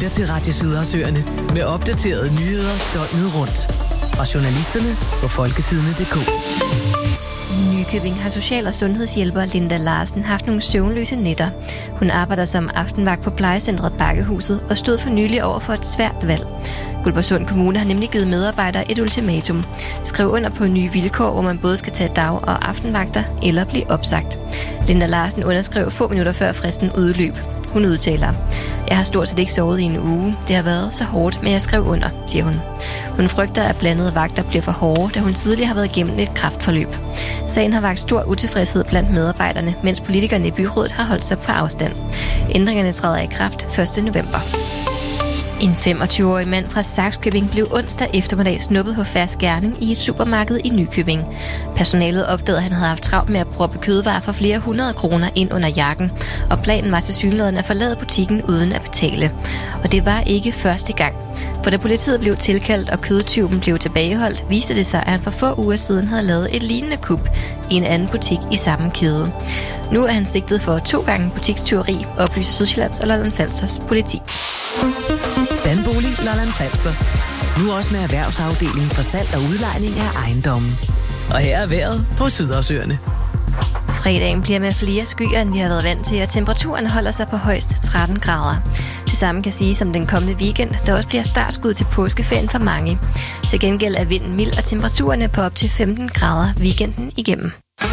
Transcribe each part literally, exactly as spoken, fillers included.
lytter til Radio Sydhavsøerne med opdaterede nyheder døgnet rundt. Fra journalisterne på folketidene punktum d k. I Nykøbing har social- og sundhedshjælper Linda Larsen haft nogle søvnløse nætter. Hun arbejder som aftenvagt på plejecentret Bakkehuset og stod for nylig over for et svært valg. Guldborgsund Kommune har nemlig givet medarbejdere et ultimatum. Skriv under på nye vilkår, hvor man både skal tage dag- og aftenvagter eller blive opsagt. Linda Larsen underskrev få minutter før fristen udløb. Hun udtaler: Jeg har stort set ikke sovet i en uge. Det har været så hårdt, men jeg skrev under, siger hun. Hun frygter, at blandede vagter bliver for hårde, da hun tidligere har været igennem et kræftforløb. Sagen har vakt stor utilfredshed blandt medarbejderne, mens politikerne i byrådet har holdt sig på afstand. Ændringerne træder i kraft første november. En femogtyve-årig mand fra Sakskøbing blev onsdag eftermiddag snuppet på fersk gerning i et supermarked i Nykøbing. Personalet opdagede, at han havde haft travlt med at proppe kødvarer for flere hundrede kroner ind under jakken, og planen var tilsyneladende at forlade butikken uden at betale. Og det var ikke første gang. For da politiet blev tilkaldt og kødtyven blev tilbageholdt, viste det sig, at han for få uger siden havde lavet et lignende kup i en anden butik i samme kæde. Nu er han sigtet for to gange butikstyveri, oplyser Sydsjællands og Lolland-Falsters politi. Danbolig Lolland Falster. Nu også med erhvervsafdelingen for salg og udlejning af ejendommen. Og her er vejret på Sydhavsøerne. Fredagen bliver med flere skyer, end vi har været vant til, og temperaturen holder sig på højst tretten grader. Det samme kan siges om den kommende weekend, der også bliver startskud til påskeferien for mange. Til gengæld er vinden mild, og temperaturerne på op til femten grader weekenden igennem.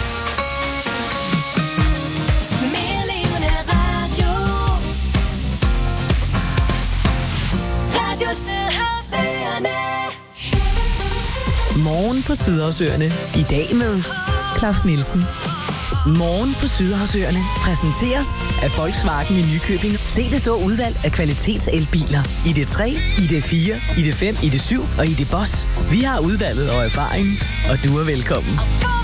Morgen på Sydhavsøerne. I dag med Claus Nielsen. Morgen på Sydhavsøerne præsenteres af Volkswagen i Nykøbing. Se det store udvalg af kvalitetselbiler. I D tre, I D fire, I D fem, I D syv og I D Boss. Vi har udvalget og erfaringen, og du er velkommen.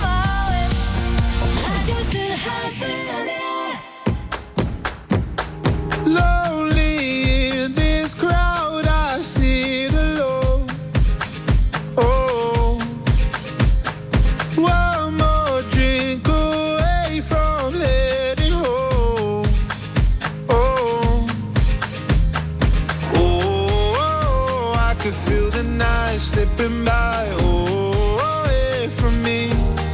Slipping by, oh, away from me.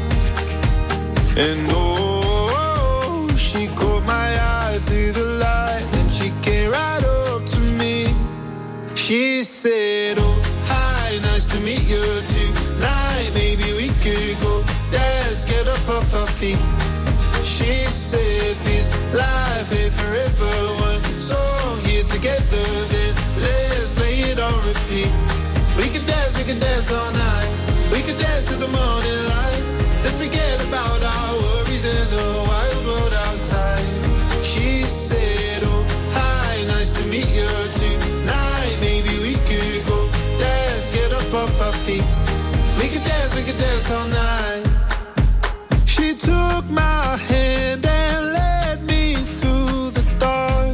And oh, she caught my eye through the light, and she came right up to me. She said, oh, hi, nice to meet you tonight. Maybe we could go dance, get up off our feet. She said, this life ain't forever. One song here together, then let's play it on repeat. We can dance, we can dance all night. We can dance to the morning light. Let's forget about our worries in the wild world outside. She said, oh, hi, nice to meet you tonight. Maybe we could go dance, get up off our feet. We can dance, we can dance all night. She took my hand and led me through the dark.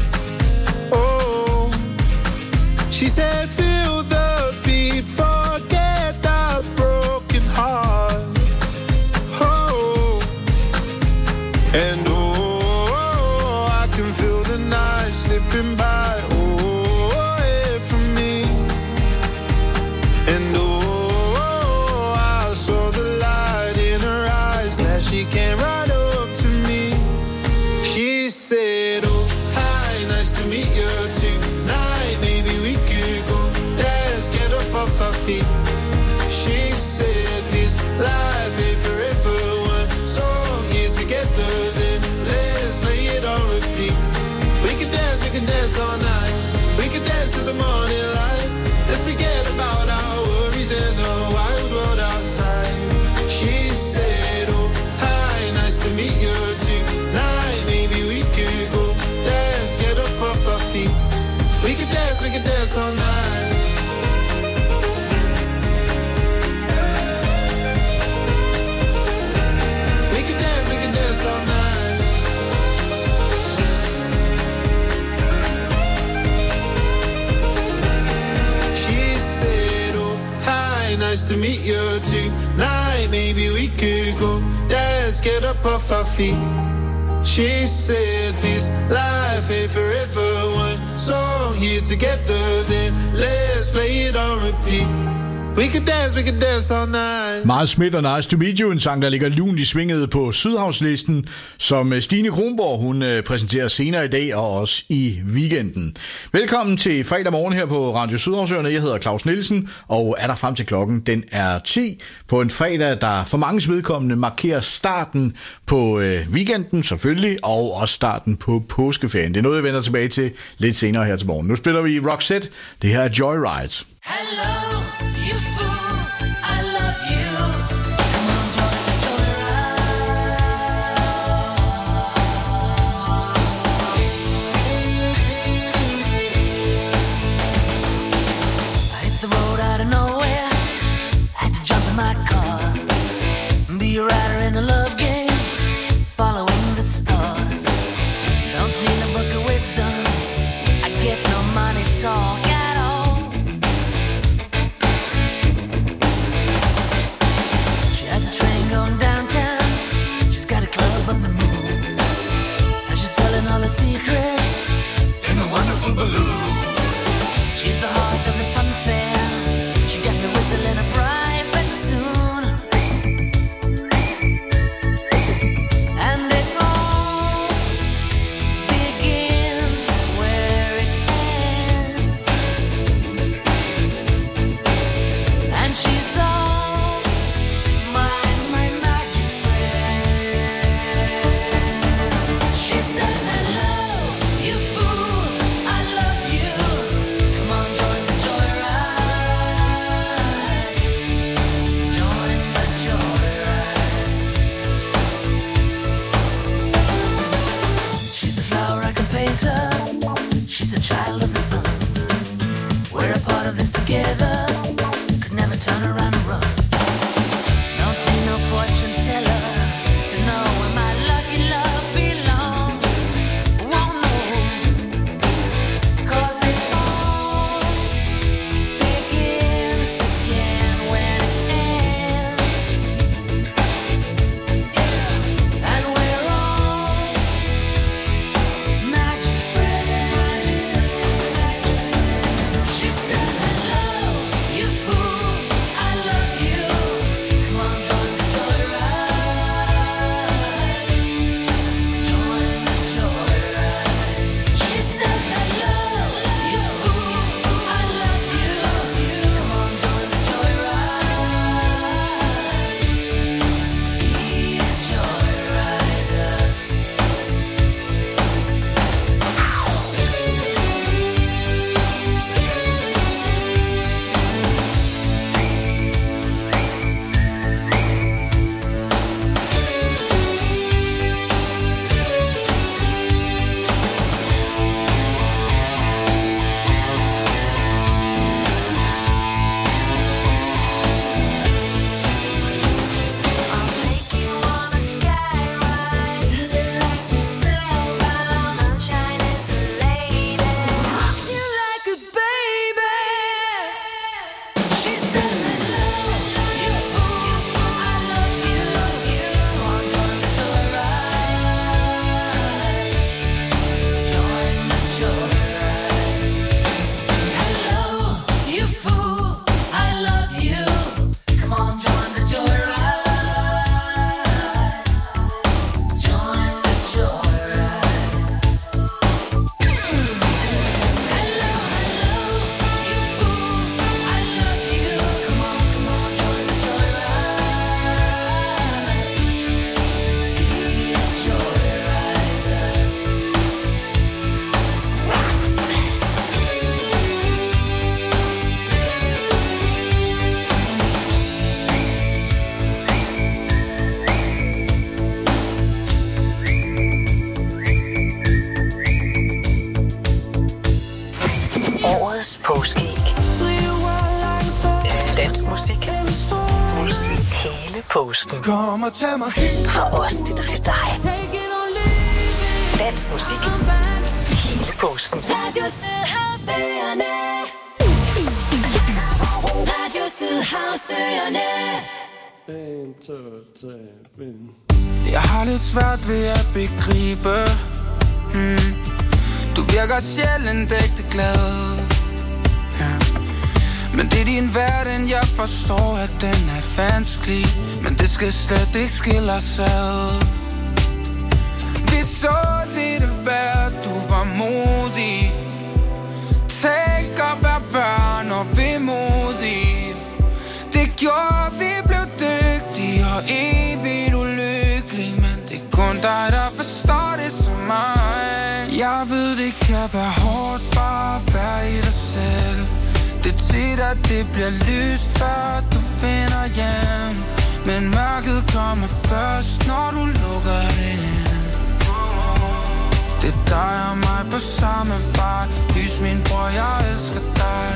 Oh, she said, feel the forget the broken heart. Oh, and oh, I can feel the night slipping by, oh, away from me. And oh, I saw the light in her eyes, glad she came right up to me. She said, oh, hi, nice to meet you tonight. Maybe we could go dance, get up off our feet. She said, this life ain't forever. One song here together, then let's play it on repeat. We can dance, we can dance all night. We can dance to the morning light. Let's forget about our worries in the wild world outside. She said, oh, hi, nice to meet you tonight. Maybe we could go dance, get up off our feet. We can dance, we can dance all night. We can dance, we can dance all night. She said, oh, hi, nice to meet you tonight. Maybe we could go dance, get up off our feet. She said this life ain't forever. One song here together, then let's play it on repeat. We could dance, we could dance all night. Miles Smith og Nice to Meet You, en sang, der ligger lunt i svinget på Sydhavslisten, som Stine Kronborg, hun præsenterer senere i dag og også i weekenden. Velkommen til fredag morgen her på Radio Sydhavsøerne. Jeg hedder Claus Nielsen, og er der frem til klokken. Den er ti på en fredag, der for manges vedkommende markerer starten på weekenden selvfølgelig, og også starten på påskeferien. Det er noget, jeg vender tilbage til lidt senere her til morgen. Nu spiller vi Roxette. Det her er Joyride. Hello, you fool, I love you. Come on, join the joyride. I hit the road out of nowhere, had to jump in my car, be a rider in a love game, following the stars. Don't need a book of wisdom, I get no money talk. Secrets in a wonderful balloon. She's the heart of the fun fair. She got me whistling a private tune, and it all begins where it ends. And she's all my my magic friend. She says hello. She's a child of the sun. We're a part of this together. Could never turn around and run. Don't need no fortune teller to know where my lucky love belongs. Won't know, 'cause it all begins again when it ends. Yeah. And we're all magic friends. She says hello, you fool, I love you. Come on, join the joyride. Join the joyride. She says hello, you fool, I love you. Come on, join the joyride. Be a joyrider. I'll take you on a skyride, like a spellbound. Sunshine is a lady, rocks you like a baby. She says hello, you fool, I love you. Come on, join the joyride. Join the joyride. Hello, you fool, I love you. Come on, join the joyride. Join the joyride. Hello, hello, you fool, I love you. Come on, come on, join the joyride. Be a joyrider. Roxette. Årets påskeæg. Dansk musik. Musik hele påsken. Kom og tag mig helt. Fra os til dig. Til dig. Dansk musik hele påsken. Radio Sydhavsøerne. Radio Sydhavsøerne. En, to, tre, fem. Jeg har lidt svært ved at begribe. hmm. Du virker sjældent ægte glad. Ja. Men det er din verden, jeg forstår, at den er vanskelig. Men det skal slet ikke skille os ad. Vi så lidt af hvert, du var modig. Tænk at være børn og vemodig. Det gjorde, vi blev dygtige og evigt ulykkelige. Men det er kun dig, der forstår det som mig. Jeg ved, det kan være hårdt bare at være i dig selv. Det er tit, at det bliver lyst, før du finder hjem. Men mørket kommer først, når du lukker det ind. Det er dig og mig på samme vej. Lys min bror, jeg elsker dig.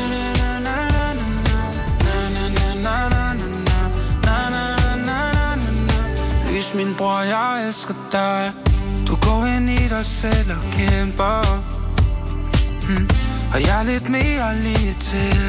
Lys min bror, jeg elsker dig. Du går ind i dig selv og kæmper. hmm. Og jeg er lidt mere lige til.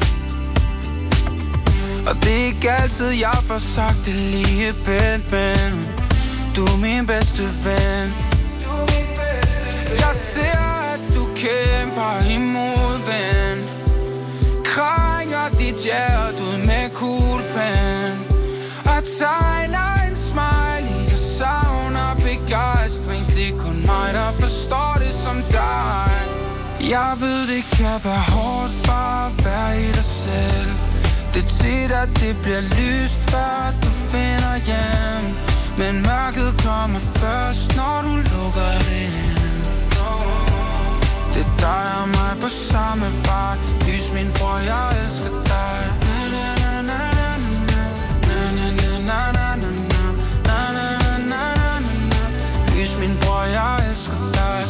Og det er ikke altid, jeg får sagt det lige pænt, men du er min bedste ven. Jeg ser, at du kæmper imod ven. Krænger dit hjerte ud med kuglepen. Og tegner en smiley, jeg savner begejstring. Det er kun mig, der forstår det som dig. Jeg ved, det kan være hårdt bare at være i dig selv. Det er tit, at det bliver lyst, før du finder hjem. Men mørket kommer først, når du lukker det ind. Det er dig og mig på samme vej. Lys min bror, jeg elsker dig. Lys min bror, jeg elsker dig.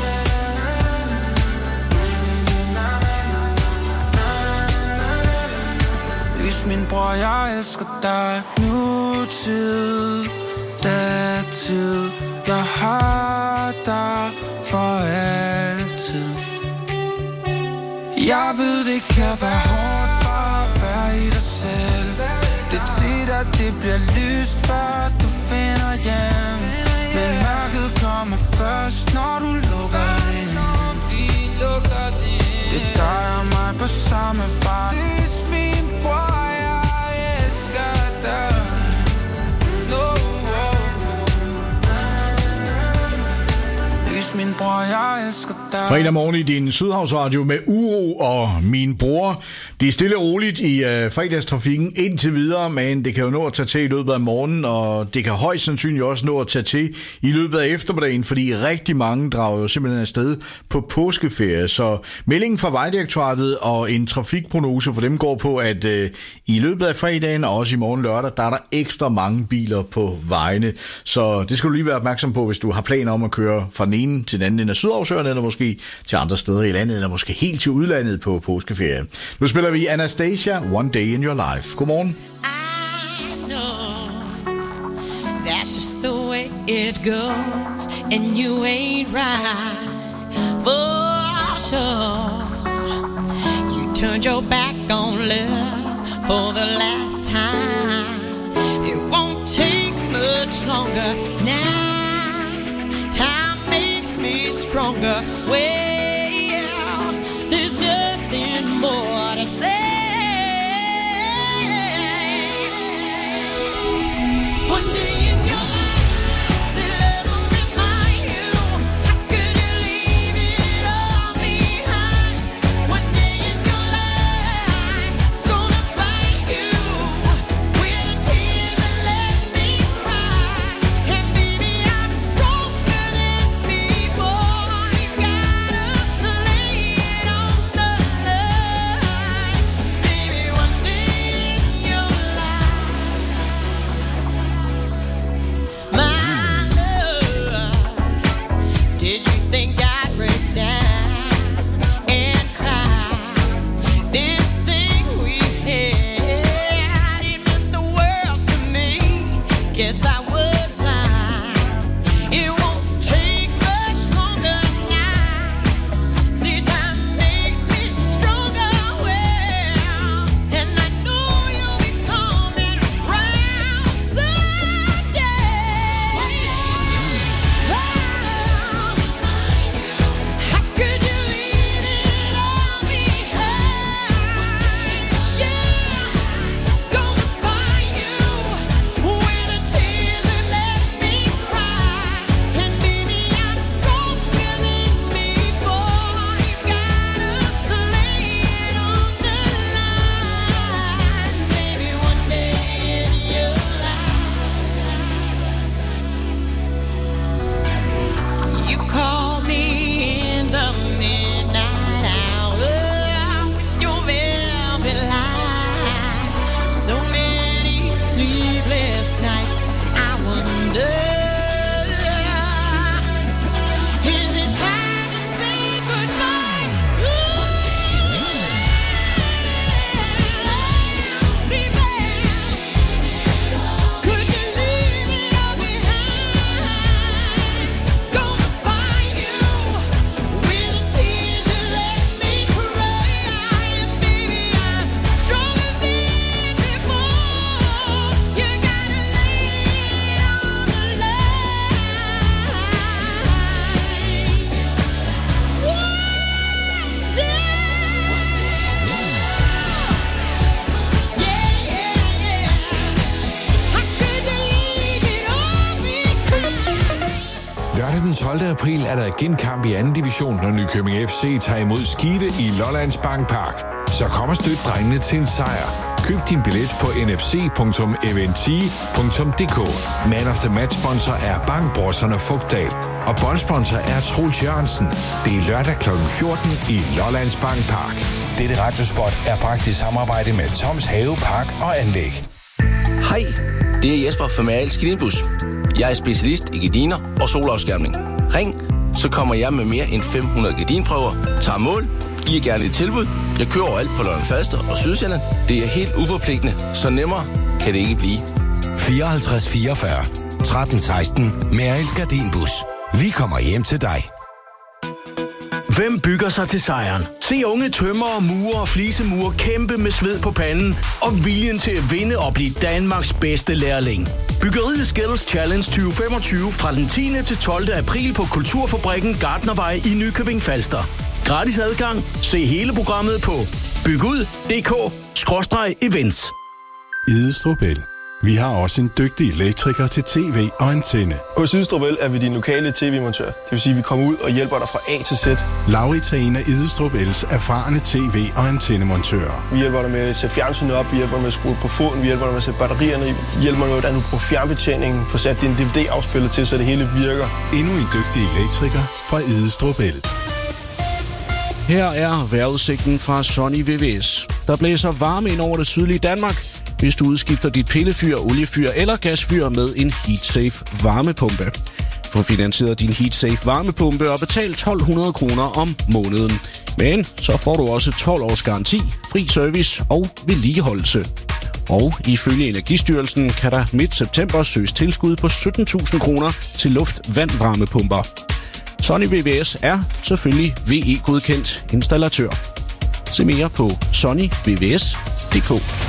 Lys min bror, jeg elsker dig. Nutid, datid, jeg har dig for altid. Jeg ved, det kan være hårdt bare at være i dig selv. Det er tit, at det bliver lyst, før du finder hjem. Men mørket kommer først, når du lukker det ind. Det er dig og mig på samme vej. Lys min bror, jeg elsker dig. Lys min bror, jeg elsker dig. Fredag morgen i din Sydhavsradio med Uro og Min Bror. Det er stille og roligt i øh, fredagstrafikken indtil videre, men det kan jo nå at tage til i løbet af morgenen, og det kan højst sandsynligt også nå at tage til i løbet af eftermiddagen, fordi rigtig mange drager jo simpelthen afsted på påskeferie. Så meldingen fra Vejdirektoratet og en trafikprognose for dem går på, at øh, i løbet af fredagen og også i morgen lørdag, der er der ekstra mange biler på vejene. Så det skal du lige være opmærksom på, hvis du har planer om at køre fra den ene til den anden ende af Sydhavsøerne, eller måske til andre steder i landet, eller måske helt til udlandet på påskeferie. Nu spiller vi Anastasia, One Day in Your Life. Godmorgen. I know that's just the way it goes, and you ain't right for sure. You turned your back on love for the last time. It won't take much longer now. Time makes me stronger. Well, there's nothing more to say. One day in your life, say love will remind you. How could you leave it all behind? One day in your life, it's gonna find you with the tears and let me cry. And baby, I'm stronger than before. You gotta tolvte april er der igen kamp i anden division, når Nykøbing F C tager imod Skive i Lollands Bankpark. Så kom og støt drengene til en sejr. Køb din billet på n f c punktum eventy punktum d k. Man of the Match sponsor er Bankbrosserne Fugdal, og bondsponsor er Troels Jørgensen. Det er lørdag klokken fjorten i Lollands Bankpark. Dette radiospot er bragt i samarbejde med Toms Have Park og Anlæg. Hej, det er Jesper fra Maals Gardinbus. Jeg er specialist i gardiner og solafskærmning. Ring, så kommer jeg med mere end fem hundrede gardinprøver, tager mål, giver gerne et tilbud. Jeg kører overalt på Lolland Falster og Sydsjælland. Det er helt uforpligtende, så nemmere kan det ikke blive. fireoghalvtreds fireogfyrre tretten seksten Maals Gardinbus. Vi kommer hjem til dig. Hvem bygger sig til sejren? Se unge tømrere, murer og flisemurer kæmpe med sved på panden og viljen til at vinde og blive Danmarks bedste lærling. Byggeriet Skills Challenge tyve femogtyve fra den tiende til tolvte april på Kulturfabrikken Gartnervej i Nykøbing Falster. Gratis adgang. Se hele programmet på bygud punktum d k skråstreg events. Idestrup El. Vi har også en dygtig elektriker til tv og antenne. Hos Idestrup El er vi din lokale tv-montør. Det vil sige, at vi kommer ud og hjælper dig fra A til Z. Laurits er en af Idestrup Els erfarne tv- og antennemontører. Vi hjælper dig med at sætte fjernsynet op, vi hjælper dig med at skrue på foden, vi hjælper dig med at sætte batterierne i, vi hjælper dig med, hvordan du bruger fjernbetjeningen, får sat din D V D-afspiller til, så det hele virker. Endnu en dygtig elektriker fra Idestrup El. Her er vejrudsigten fra Sony V V S. Der blæser varme ind over det sydlige Danmark, hvis du udskifter dit pillefyr, oliefyr eller gasfyr med en HeatSafe varmepumpe. Få finansieret din HeatSafe varmepumpe og betal tolv hundrede kroner om måneden. Men så får du også tolv års garanti, fri service og vedligeholdelse. Og ifølge Energistyrelsen kan der midt september søges tilskud på sytten tusind kroner til luft-vand-varmepumper. Sony V V S er selvfølgelig V E-godkendt installatør. Se mere på sony v v s punktum d k.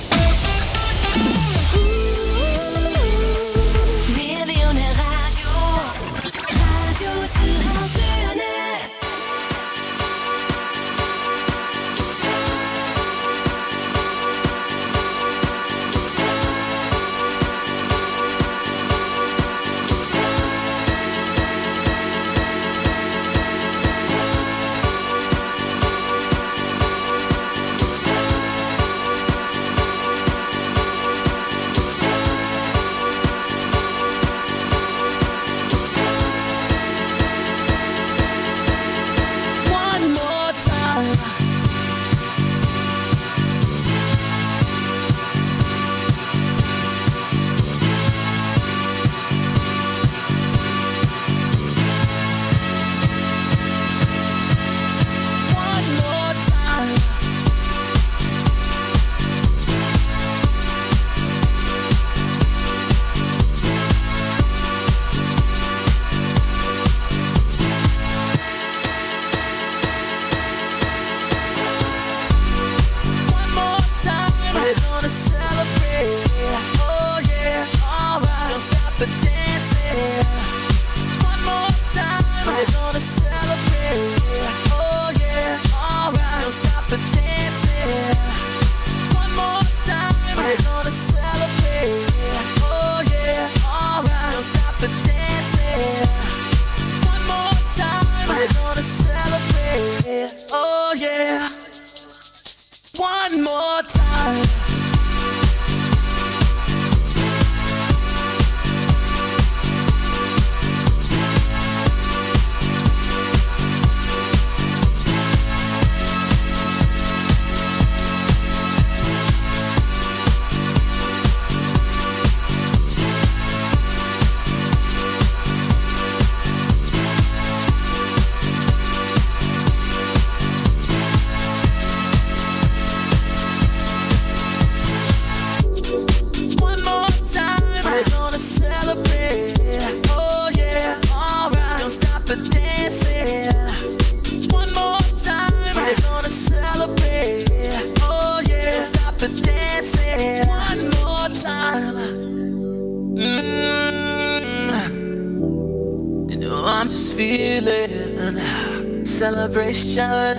Celebration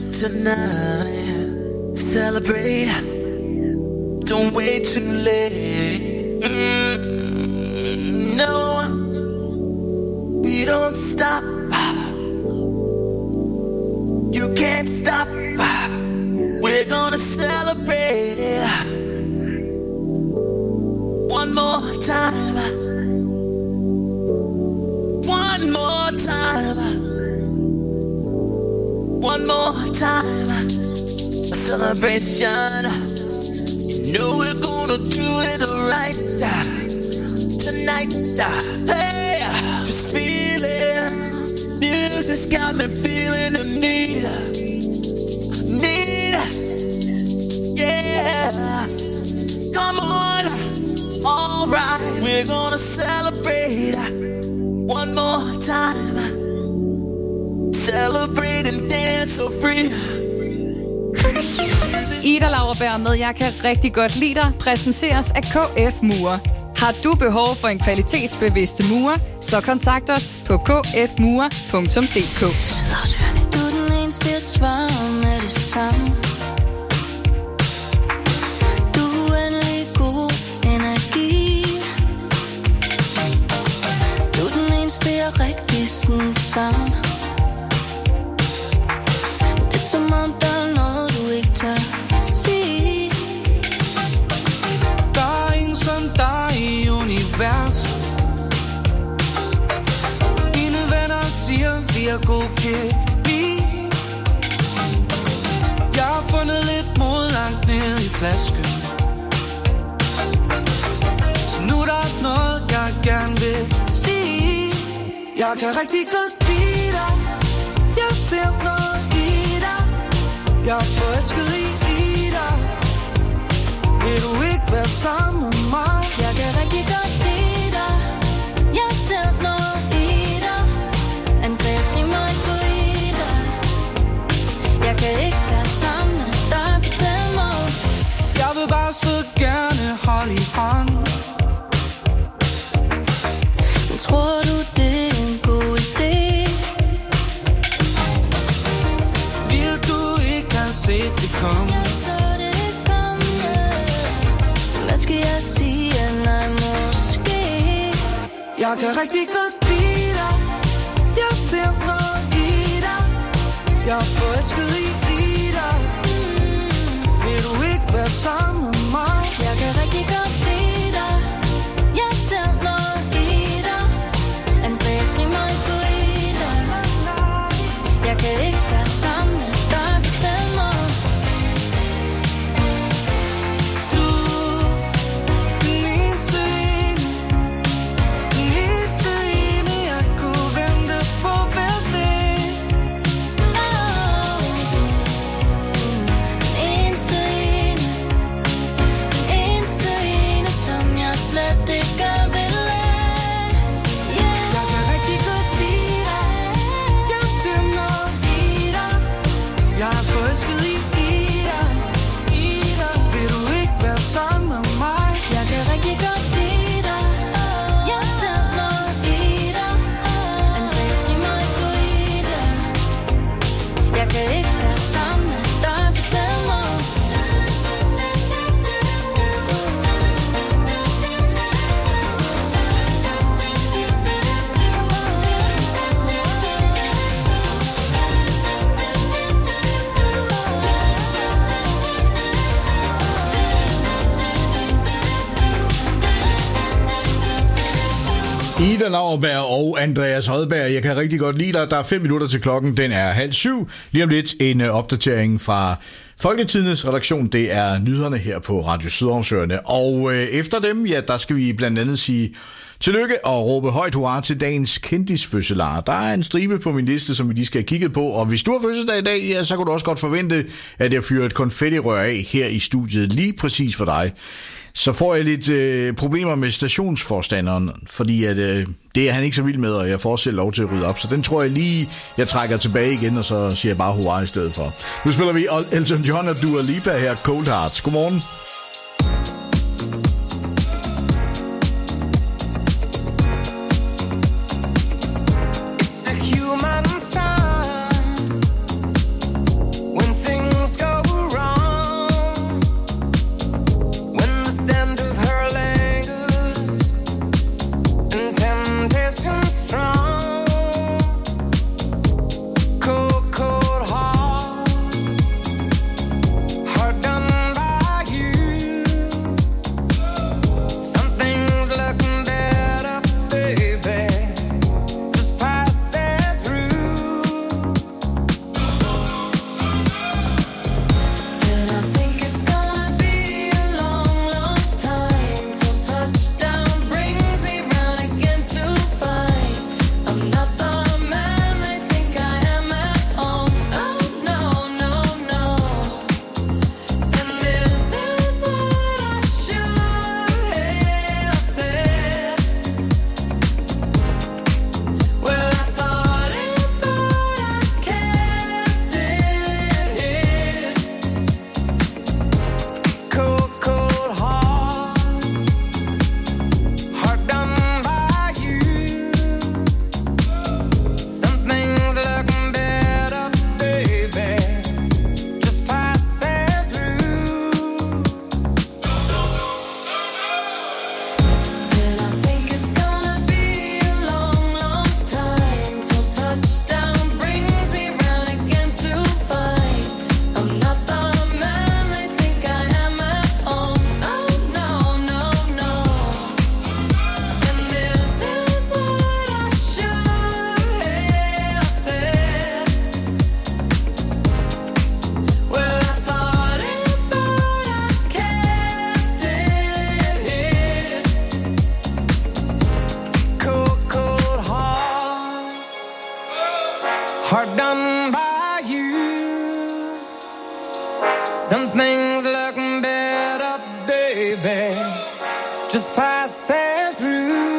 tonight. Celebrate. Don't wait too late. Mm, no, we don't stop. You can't stop. We're gonna celebrate one more time. One more time. One more time. A celebration. You know we're gonna do it right tonight. Hey, just feel it. Music's got me feeling the need. Need. Yeah. Come on. All right. We're gonna celebrate one more time. Celebrate and dance so free. Ida Lauerberg med Jeg kan rigtig godt lide dig præsenteres af K F Mure. Har du behov for en kvalitetsbevidste murer, så kontakt os på k f mure punktum d k. Du er den eneste, jeg svarer med det samme. Du er uendelig god energi. Du er den eneste, jeg rigtig sådan sammen. Det er som om, der er noget, du ikke tør sige. Der er ingen som dig i universet. Mine venner siger, vi er god kemi. Jeg har fundet lidt mod langt ned i flasken. Så nu er der noget, jeg gerne vil sige. Jeg kan rigtig godt lide dig. Jeg ser noget i dig. Jeg er forelsket i dig. Vil du ikke være sammen med mig? Jeg kan rigtig godt lide dig. Jeg ser noget i dig. Andreas rimer ikke på i dig. Jeg kan ikke være sammen med dig på den måde. Jeg vil bare så gerne holde i hånd. Men tror du, det er en god idé? Vil du ikke have set det komme? Jeg så det komme. Hvad skal jeg sige? Nej, måske. Jeg kan rigtig godt lide dig. Jeg ser noget i dig. Jeg er forelsket i dig. Vil du ikke være sammen med mig? Jeg kan rigtig godt lide dig. Jeg ser noget i dig. Andreas rimer ikke på i dig. Jeg kan ikke være sammen med dig på den måde. Du, den eneste ene, den eneste ene, jeg kunne vente på hver dag. Oh, du, den eneste ene, den eneste ene, som jeg slet ikke vil lade. Yeah. Jeg kan rigtig godt lide dig. Jeg ser noget i dig. Jeg er forelsket i dig. Vil du ikke være sammen med mig? Jeg kan rigtig godt lide dig. Jeg ser noget i dig. Andreas rimer ikke på i dig. Jeg kan ikke være sammen med dig på den måde. Ida Lauerberg og Andreas Hodberg. Jeg kan rigtig godt lide dig. Der er fem minutter til klokken. Den er halv syv. Lige om lidt en uh, opdatering fra Folketidens redaktion. Det er nyhederne her på Radio Sydhavnsøerne. Og uh, efter dem, ja, der skal vi blandt andet sige tillykke og råbe højt hurra til dagens kendisfødselarer. Der er en stribe på min liste, som vi lige skal have kigget på. Og hvis du har fødselsdag i dag, ja, så kan du også godt forvente, at jeg fyrer et konfettirør af her i studiet lige præcis for dig. Så får jeg lidt øh, problemer med stationsforstanderen, fordi at, øh, det er han ikke så vild med, og jeg får selv lov til at rydde op. Så den tror jeg lige, jeg trækker tilbage igen, og så siger jeg bare hurra i stedet for. Nu spiller vi Elton John og Dua Lipa her, Cold Hearts. Godmorgen. It's a human sign when things go wrong. When the scent of her lingers and temptation strong. baby, just passing through.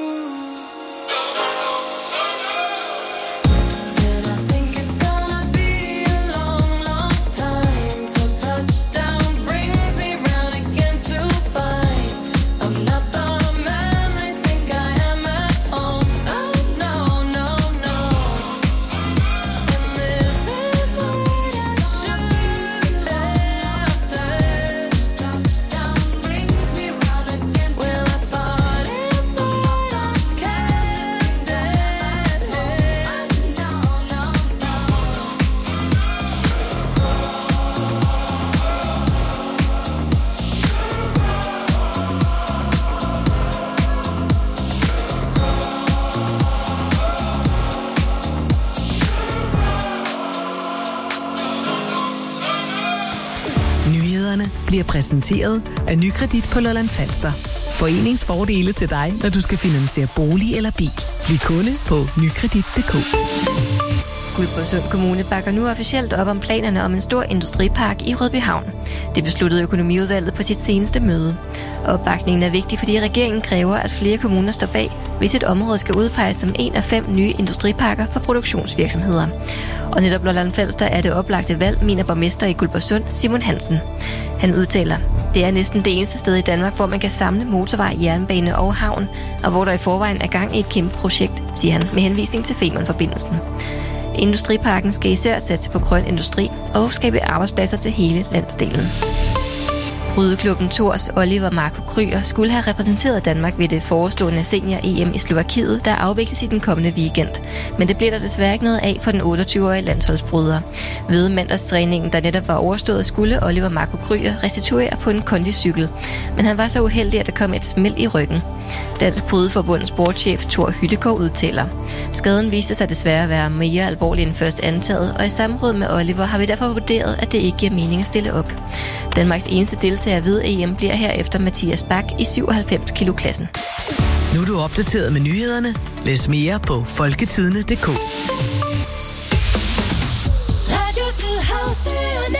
Bliver præsenteret af Nykredit på Lolland Falster. Foreningsfordele til dig, når du skal finansiere bolig eller bil. Bliv kunde på nykredit punktum d k. Guldborgsund Kommune bakker nu officielt op om planerne om en stor industripark i Rødbyhavn. Det besluttede økonomiudvalget på sit seneste møde. Opbakningen er vigtig, fordi regeringen kræver, at flere kommuner står bag, hvis et område skal udpeges som en af fem nye industriparker for produktionsvirksomheder. Og netop Lolland Falster er det oplagte valg, mener borgmester i Guldborgsund, Simon Hansen. Han udtaler, det er næsten det eneste sted i Danmark, hvor man kan samle motorvej, jernbane og havn, og hvor der i forvejen er gang i et kæmpe projekt, siger han med henvisning til Femern-forbindelsen. Industriparken skal især satse på grøn industri og skabe arbejdspladser til hele landsdelen. Rydeklubben Thors Oliver Marco Krüger skulle have repræsenteret Danmark ved det forestående senior-E M i Slovakiet, der afvikles i den kommende weekend. Men det bliver der desværre ikke noget af for den otteogtyve-årige landsholdsbryder. Ved mandagstræningen, der netop var overstået, skulle Oliver Marco Krüger restituere på en kondicykel. Men han var så uheldig, at der kom et smæld i ryggen. Dansk Brydeforbunds sportschef Thor Hyttegaard udtaler. Skaden viste sig desværre at være mere alvorlig end først antaget, og i samråd med Oliver har vi derfor vurderet, at det ikke giver mening at stille op. Danmarks eneste deltager ved E M bliver herefter Mathias Bak i syvoghalvfems kilo-klassen. Nu er du opdateret med nyhederne. Læs mere på folketidene punktum d k. Radio Sydhavsøerne.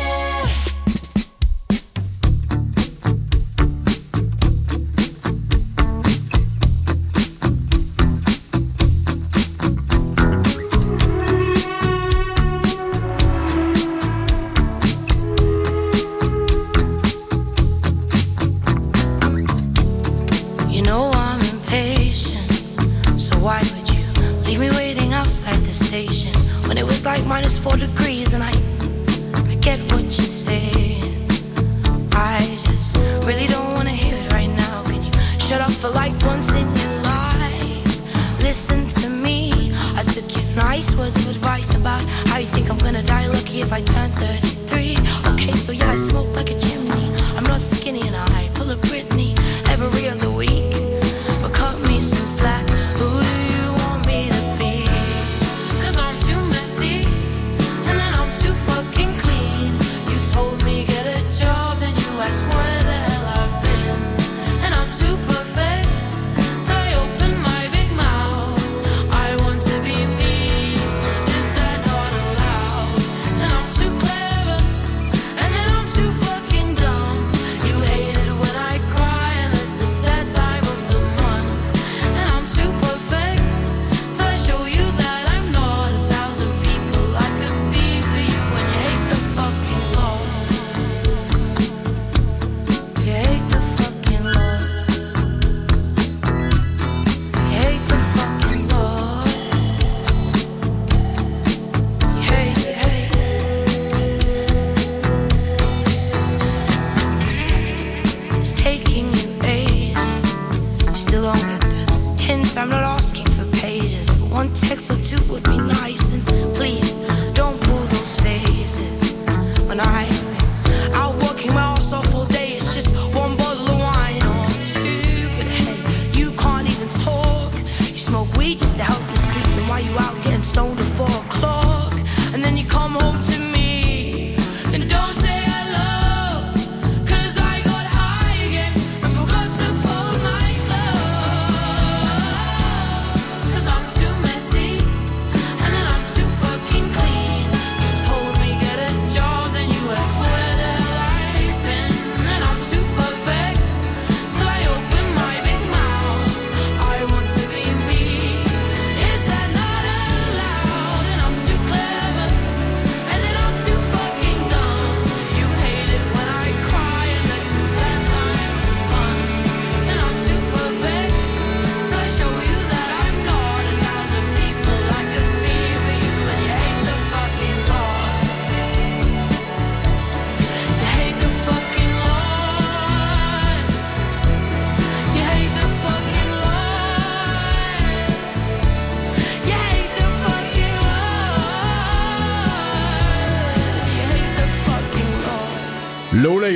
Like minus four degrees, and I, I get what you're saying. I just really don't wanna hear it right now. Can you shut up for like once in your life? Listen to me. I took your nice words of advice about how you think I'm gonna die lucky if I turn thirty-three. Okay, so yeah, I smoke like a chimney. I'm not skinny and I pull a Britney every other week. But cut me some slack. Who do you want me to be? 'Cause I'm too messy. Fucking clean. You told me get a job and you asked where the hell I've been. And I'm too perfect, so I open my big mouth. I want to be me, is that not allowed? And I'm too clever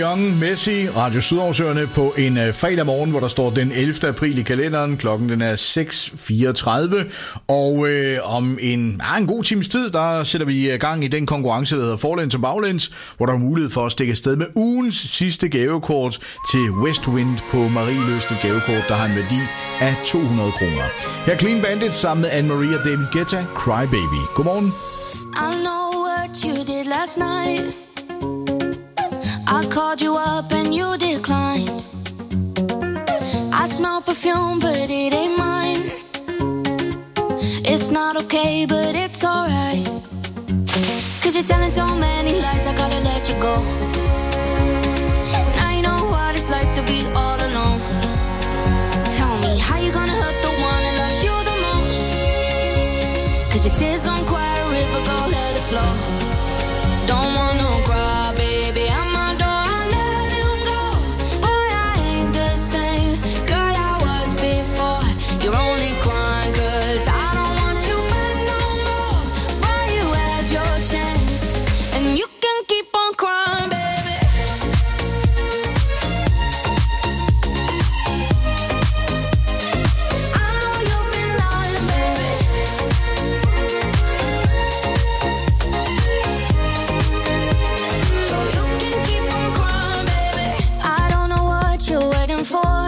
Young, Messi, Radio Sydhavsøerne på en uh, fredag morgen, hvor der står den ellevte april i kalenderen. Klokken den er seks fireogtredive, og uh, om en, ah, en god times tid, der sætter vi i gang i den konkurrence, der hedder Forlæns og Baglæns, hvor der er mulighed for at stikke afsted med ugens sidste gavekort til Westwind på Marie Løst, et gavekort, der har en værdi af to hundrede kroner. Her er Clean Bandit sammen med Anne-Marie og David Guetta, Cry Baby. Godmorgen. I know what you did last night. I called you up and you declined. I smell perfume, but it ain't mine. It's not okay, but it's alright. Cause you're telling so many lies, I gotta let you go. Now you know what it's like to be all alone. Tell me, how you gonna hurt the one that loves you the most? Cause your tears gon' quiet a river, go let it flow. Don't want no cry, baby, I'm a door, I let him go. Boy, I ain't the same girl I was before. You're only crying cause I don't want you back no more. Boy, you had your chance, and you can keep on crying, baby. I know you've been lying, baby. So you can keep on crying, baby. I don't know what you're waiting for.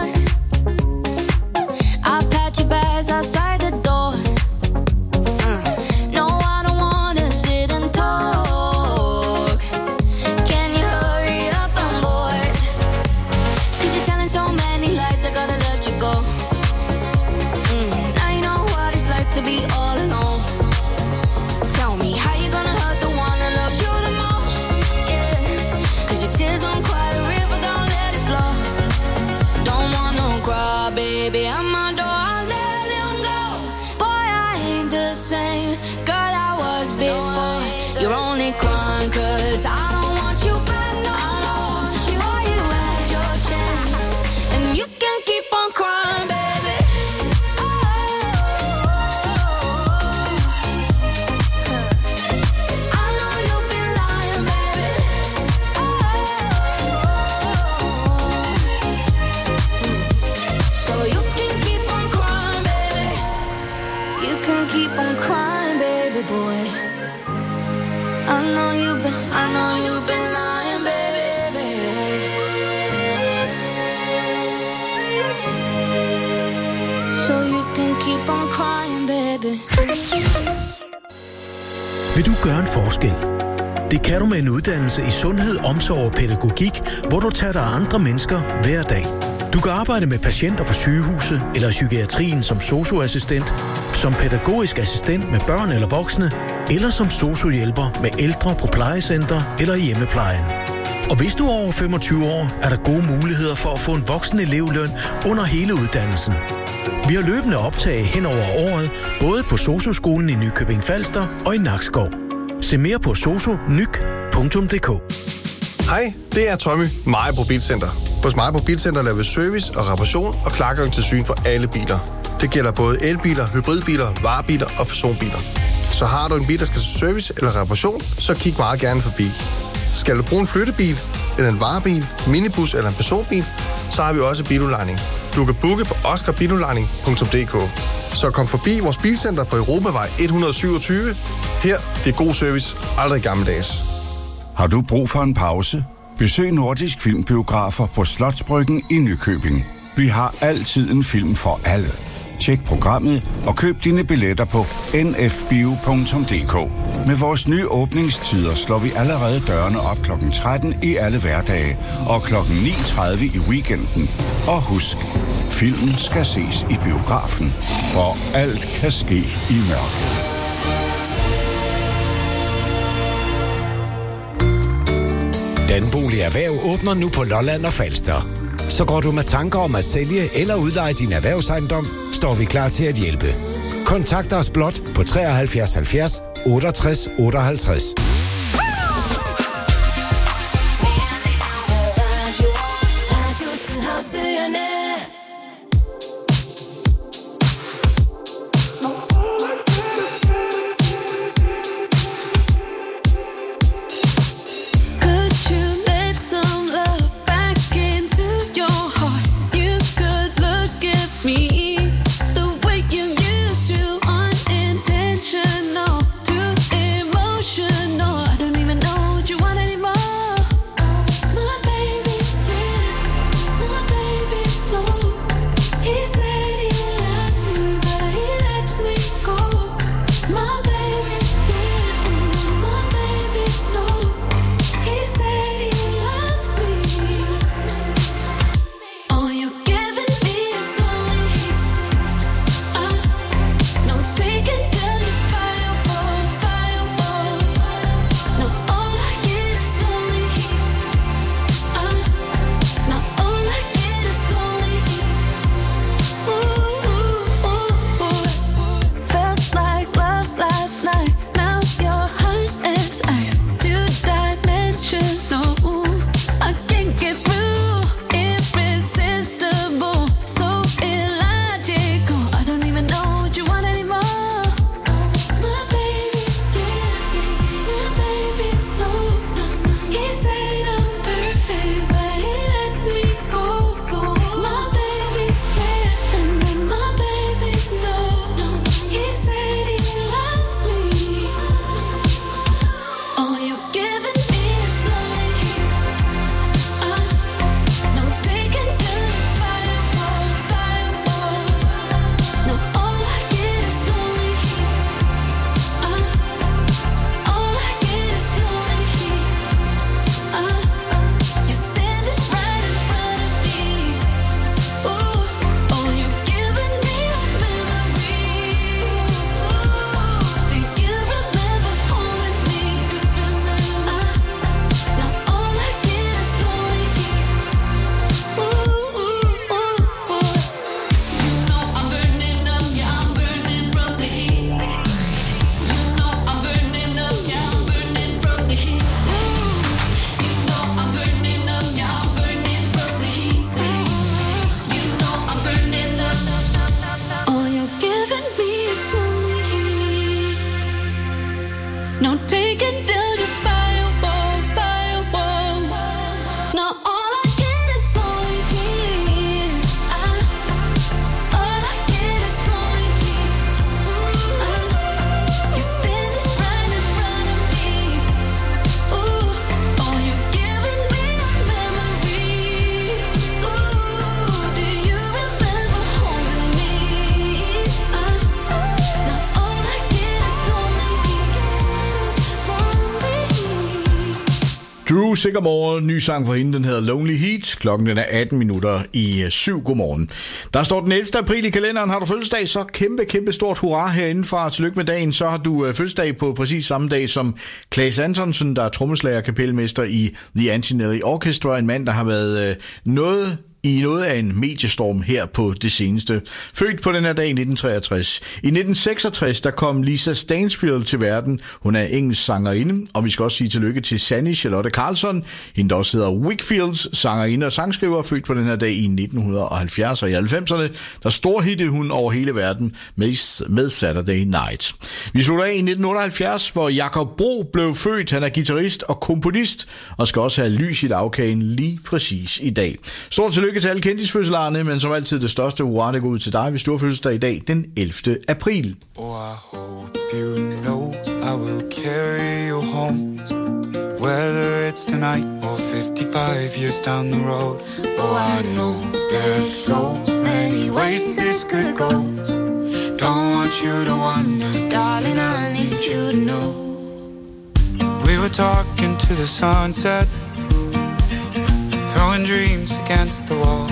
I pat your bags outside the door. Uh, no, I don't wanna sit and talk. Can you hurry up? I'm bored. Cause you're telling so many lies, I gotta let you go. Mm, now you know what it's like to be all alone. Tell me, how you gonna hurt the one that loves you the most? Yeah, cause your tears don't quiet a river, don't let it flow. Don't want no cry, baby, I'm a door, I let him go. Boy, I ain't the same girl I was before. You're only crying cause I don't want you back no more. Boy, you had your chance, and you can keep on crying, baby. I know you've been lying, baby. So you can keep on crying, baby. You can keep on crying, baby boy. I know you've been, I know you've been lying, baby. So you can keep on crying, baby. Vil du gøre en forskel? Det kan du med en uddannelse i sundhed, omsorg og pædagogik, hvor du tager dig af andre mennesker hver dag. Du kan arbejde med patienter på sygehuset eller i psykiatrien som sosu-assistent, som pædagogisk assistent med børn eller voksne, eller som sosu-hjælper med ældre på plejecenter eller i hjemmeplejen. Og hvis du er over femogtyve år, er der gode muligheder for at få en voksen elevløn under hele uddannelsen. Vi har løbende optag hen over året, både på sosu-skolen i Nykøbing Falster og i Nakskov. Se mere på sosu nyk punktum d k. Hej, det er Tommy, Majbo Bilcenter. Hos Majbo Bilcenter laver vi service og reparation og klargøring til syn for alle biler. Det gælder både elbiler, hybridbiler, varebiler og personbiler. Så har du en bil, der skal til service eller reparation, så kig meget gerne forbi. Skal du bruge en flyttebil, eller en varebil, minibus eller en personbil, så har vi også biludlejning. Du kan booke på oscar biludlejning punktum d k. Så kom forbi vores bilcenter på Europavej et hundrede syvogtyve. Her bliver god service aldrig gammeldags. Har du brug for en pause? Besøg Nordisk Filmbiografer på Slotsbryggen i Nykøbing. Vi har altid en film for alle. Tjek programmet og køb dine billetter på n f bio punktum d k. Med vores nye åbningstider slår vi allerede dørene op klokken tretten i alle hverdage og klokken ni tredive i weekenden. Og husk, filmen skal ses i biografen, for alt kan ske i mørket. Danbolig Erhverv åbner nu på Lolland og Falster. Så går du med tanker om at sælge eller udleje din erhvervsejendom, står vi klar til at hjælpe. Kontakt os blot på treoghalvfjerds halvfjerds otteogtres otteoghalvtreds. Could you let some love True Sikker Morgen, ny sang for hende, den hedder Lonely Heat. Klokken den er atten minutter i syv. Godmorgen. Der står den ellevte april i kalenderen. Har du fødselsdag, så kæmpe, kæmpe stort hurra herindefra. Tillykke med dagen. Så har du øh, fødselsdag på præcis samme dag som Claes Antonsen, der er trommeslager og kapelmester i The Antinelli Orchestra. En mand, der har været øh, noget... i noget af en mediestorm her på det seneste. Født på den her dag i nitten treogtres. I nitten seksogtres, der kom Lisa Stansfield til verden. Hun er engelsk sangerinde, og vi skal også sige tillykke til Sanny Charlotte Carlson, hende der også hedder Wakefields, sangerinde og sangskriver, født på den her dag i nitten halvfjerds, og i halvfemserne, der storhittede hun over hele verden med, med Saturday Night. Vi slutter af i nitten otteoghalvfjerds, hvor Jakob Bro blev født. Han er guitarist og komponist, og skal også have lys i dagkagen lige præcis i dag. Stort tillykke til alle kendisfødselarerne, men som altid det største hurra, det går ud til dig, hvis du har fødselsdag i dag, den ellevte april. Oh, I hope you know I will carry you home, whether it's tonight or fifty-five years down the road. Oh, I know there's so many ways this could go. Don't want you to wonder, darling, I need you to know. We were talking to the sunset, throwing dreams against the wall.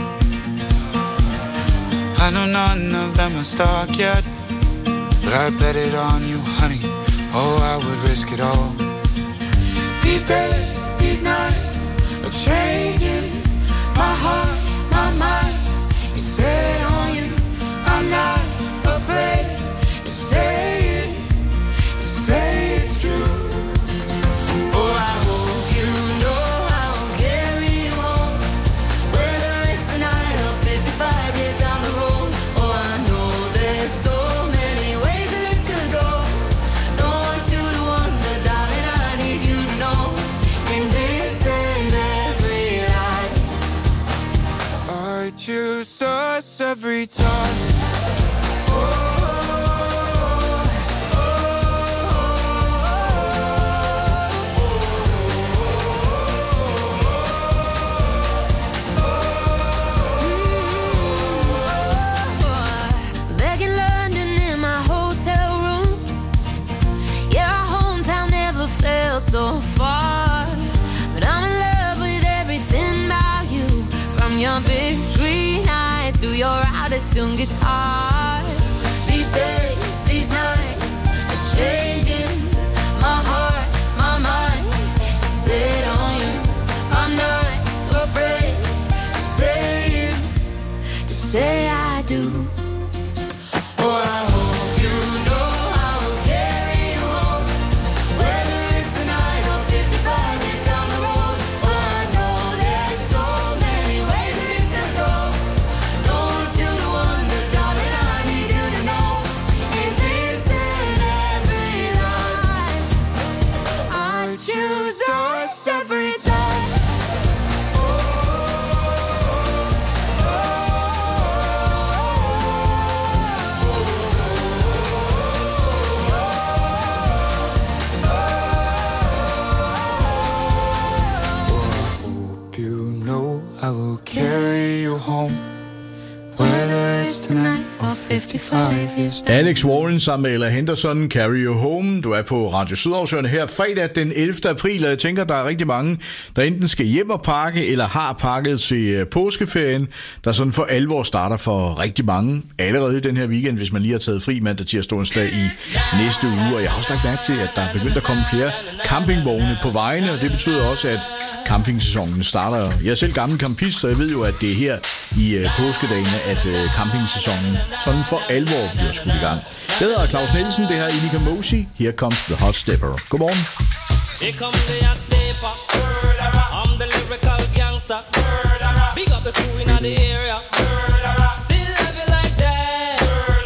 I know none of them are stuck yet, but I bet it on you, honey. Oh, I would risk it all. These days, these nights are changing my heart, my mind is set on you. I'm not afraid to say it, to say it's true. Oh, I hope you know I'll carry you home, whether it's tonight or fifty-five years down the road. Oh, I know there's so many ways that this could go. Don't want you to wonder, darling, I need you to know. In this and every life, I choose us every time. So far, but I'm in love with everything about you, from your big green eyes to your out-of-tune guitar. These days, these nights are changing my heart, my mind is set on you. I'm not afraid to say it, to say I do. Oh, I hope you know I will carry you home, whether it's tonight or fifty-five years down the road. Oh, I know there's so many ways that this could go. Don't want you to wonder, darling, I need you to know. In this and every life, I choose us every time. I will carry you home, whether it's tonight or fifty-five years. Alex Warren sammen med Ella Henderson, Carry You Home. Du er på Radio Sydhavsøerne her fredag den ellevte april, og jeg tænker, der er rigtig mange, der enten skal hjem og pakke, eller har pakket til påskeferien, der sådan for alvor starter for rigtig mange allerede i den her weekend, hvis man lige har taget fri mandag, tirsdag, onsdag i næste uge. Og jeg har også lagt mærke til, at der er begyndt at komme flere campingvogne på vejene, og det betyder også, at campingsæsonen starter. Jeg er selv gammel campist, så jeg ved jo, at det er her i øh, påskedagene, at øh, campingsæsonen sådan for alvor bliver skudt i gang. Jeg hedder Claus Nielsen, det her er Inika Mosi. Here comes the hot stepper. Godmorgen. Here comes the hot stepper. I'm the lyrical gangster. Big up the crew in the area. Still love you like that.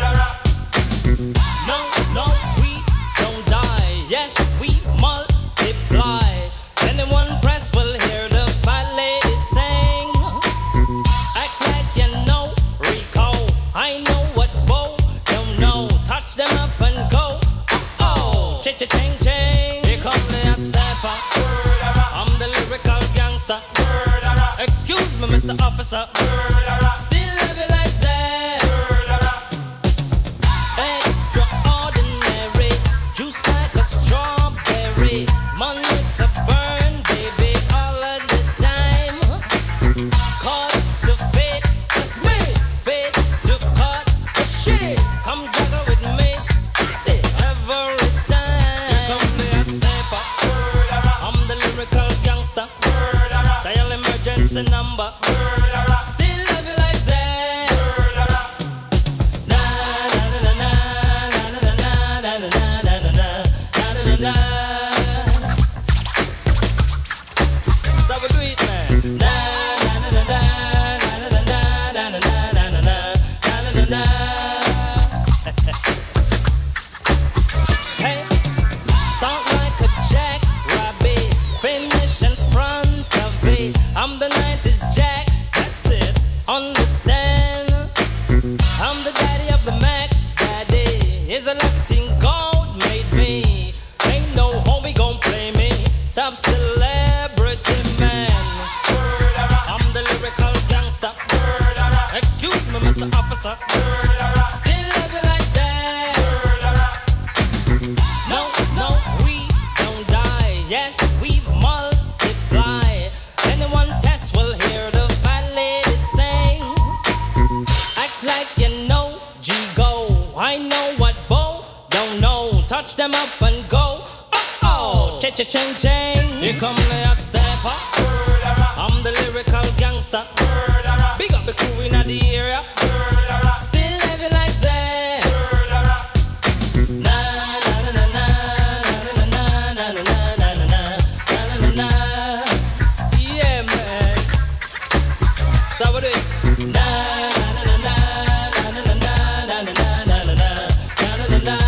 No, no, we don't die. Yes, we multiply. Anyone press will hear the fat lady sing. Act like you know, Rico. I know what Bo don't know. Touch them up and go. Oh, cha-cha-ching, ching. Here come the hot stepper. I'm the lyrical gangster. Excuse me, Mister Officer. Still love you like that. Extraordinary. Juice like a strawberry. Money to burn, baby. All Mister Officer. Still love you like that. No, no, we don't die. Yes, we multiply. Anyone test will hear the fat lady sing. Act like you know G-Go. I know what Bo don't know. Touch them up and go. Oh-oh, cha-cha-ching-ching. Here come the hot stepper. I'm the lyrical gangster. Big up the crew in the area. Still living like that. Na na na na na na na na na na na na na na. Yeah, man. So what it? Na na na na na na na na na na na na na na.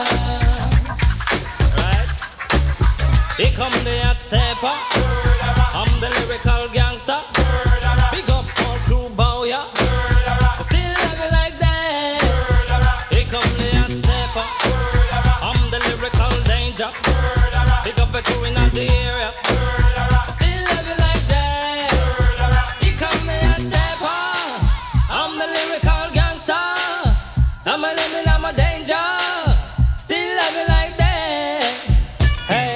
Right? Here come the hot stepper. I'm the lyrical gangster. Big up all crew bow, yeah. Still love you like that. Here come the hot stepper. I'm the lyrical danger. Big up the crew in the area. Still love you like that. Here come the hot stepper. I'm the lyrical gangster. I'm a limit, I'm a danger. Still love you like that. Hey.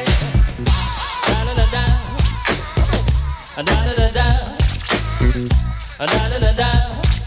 Da da da da, da da da da.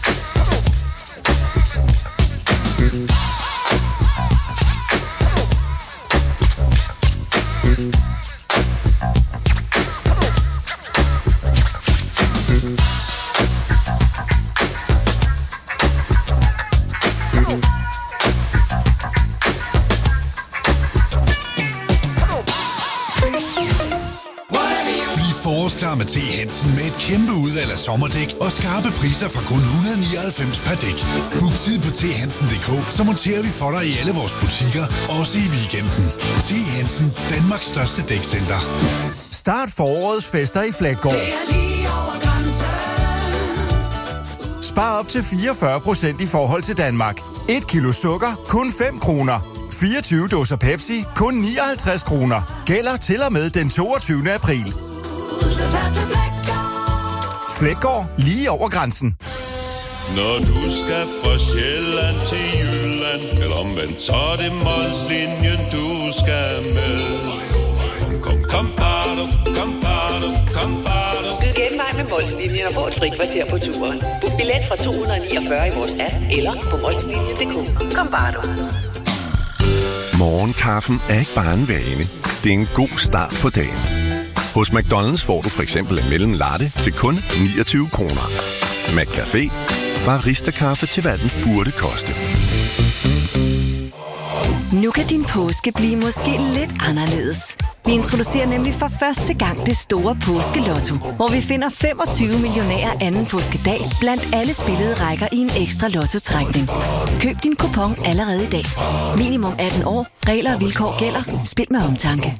Forårsklar med T. Hansen med et kæmpe udvalg af sommerdæk og skarpe priser fra kun et hundrede og nioghalvfems per dæk. Book tid på t hansen punktum d k, så monterer vi for dig i alle vores butikker, også i weekenden. T. Hansen, Danmarks største dækcenter. Start forårets fester i Flækgaard. Spar op til fireogfyrre procent i forhold til Danmark. et kilo sukker, kun fem kroner. fireogtyve dåser Pepsi, kun nioghalvtreds kroner. Gælder til og med den toogtyvende april. Flækgaard, lige over grænsen. Når du skal fra Sjælland til Jylland, eller omvendt, så er det Molslinjen, du skal med. Kom, kom, kom, bado, kom, bado, kom, bado. Skyd genvej med Molslinjen og få et fri kvarter på turen. Book billet fra to hundrede og niogfyrre i vores app, eller på molslinjen punktum d k. Kom, bare du. Morgenkaffen er ikke bare en vane. Det er en god start på dagen. Hos McDonald's får du for eksempel en mellem latte til kun niogtyve kroner. McCafé. Barista-kaffe til hvad den burde koste. Nu kan din påske blive måske lidt anderledes. Vi introducerer nemlig for første gang det store påskelotto, hvor vi finder femogtyve millionærer anden påskedag blandt alle spillede rækker i en ekstra lottotrækning. Køb din kupon allerede i dag. Minimum atten år. Regler og vilkår gælder. Spil med omtanke.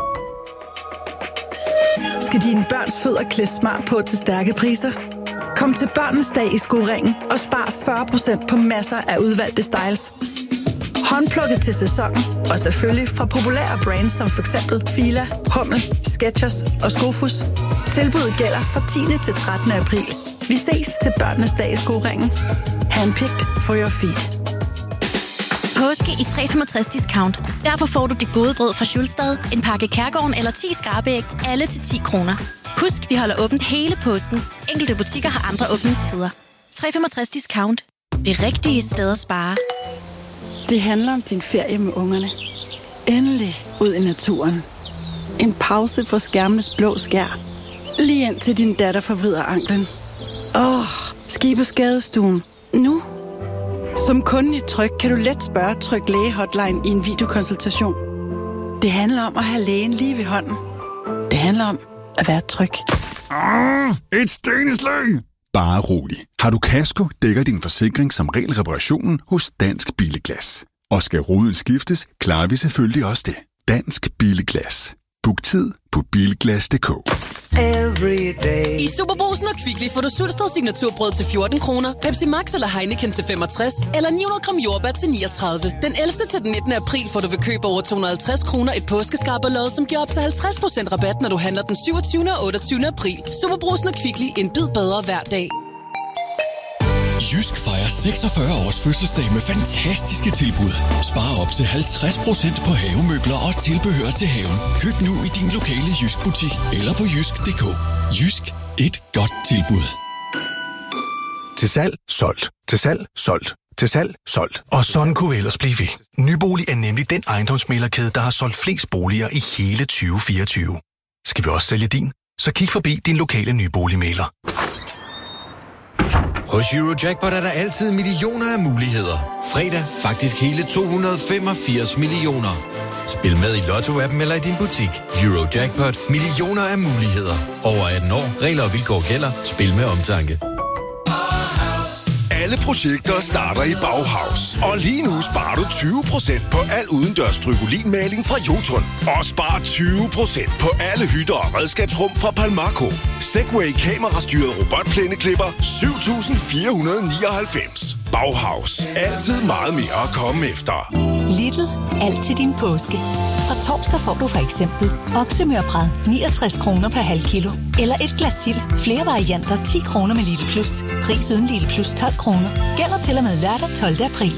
Skal dine børns fødder klædes smart på til stærke priser? Kom til Børnenes Dag i Skoringen og spar fyrre procent på masser af udvalgte styles. Håndplukket til sæsonen, og selvfølgelig fra populære brands som for eksempel Fila, Hummel, Skechers og Skofus. Tilbuddet gælder fra tiende til trettende april. Vi ses til Børnenes Dag i Skoringen. Handpicked for your feet. Påske i tre komma femogtres discount. Derfor får du det gode brød fra Schulstad, en pakke Kærgården eller ti skrabæg, alle til ti kroner. Husk, vi holder åbent hele påsken. Enkelte butikker har andre åbningstider. tre komma femogtres discount. Det rigtige sted at spare. Det handler om din ferie med ungerne. Endelig ud i naturen. En pause fra skærmenes blå skær. Lige ind til din datter forvrider anklen. Åh, oh, ski på skadestuen. Nu. Som kunde i Tryg kan du let spørge Tryg Læge Hotline i en videokonsultation. Det handler om at have lægen lige ved hånden. Det handler om at være tryg. Ah, et steneslag! Bare rolig. Har du kasko, dækker din forsikring som regel reparationen hos Dansk Billeglas. Og skal ruden skiftes, klarer vi selvfølgelig også det. Dansk Billeglas. Book tid på bilglas punktum d k. I Superbrugsen og Kvickly får du Sulsted signaturbrød til fjorten kroner, Pepsi Max eller Heineken til femogtres, eller ni hundrede gram jordbær til niogtredive. Den ellevte til den nittende april får du ved køb over to hundrede og halvtreds kroner et påskeskarberlod, som giver op til halvtreds procent rabat, når du handler den syvogtyvende og otteogtyvende april. Superbrugsen og Kvickly, en bid bedre hver dag. Jysk fejrer seksogfyrre års fødselsdag med fantastiske tilbud. Spar op til halvtreds procent på havemøbler og tilbehør til haven. Køb nu i din lokale Jysk butik eller på jysk punktum d k. Jysk. Et godt tilbud. Til salg, solgt. Til salg, solgt. Til salg, solgt. Og sådan kunne vi ellers blive ved. Nybolig er nemlig den ejendomsmæglerkæde, der har solgt flest boliger i hele tyve fireogtyve. Skal vi også sælge din? Så kig forbi din lokale nyboligmægler. Hos Eurojackpot er der altid millioner af muligheder. Fredag faktisk hele to hundrede femogfirs millioner. Spil med i Lotto-appen eller i din butik. Eurojackpot. Millioner af muligheder. Over atten år. Regler og vilkår gælder. Spil med omtanke. Alle projekter starter i Bauhaus. Og lige nu sparer du tyve procent på al udendørs strykolinmaling fra Jotun. Og spar tyve procent på alle hytter og redskabsrum fra Palmaco. Segway kamerastyret robotplæneklipper syv tusind fire hundrede nioghalvfems. Bauhaus. Altid meget mere at komme efter. Lidl. Alt til din påske. Fra torsdag får du for eksempel oksemørbræd niogtres kroner per halv kilo. Eller et glas sild. Flere varianter ti kroner med Lidl Plus. Pris uden Lidl Plus tolv kroner. Gælder til og med lørdag tolvte april.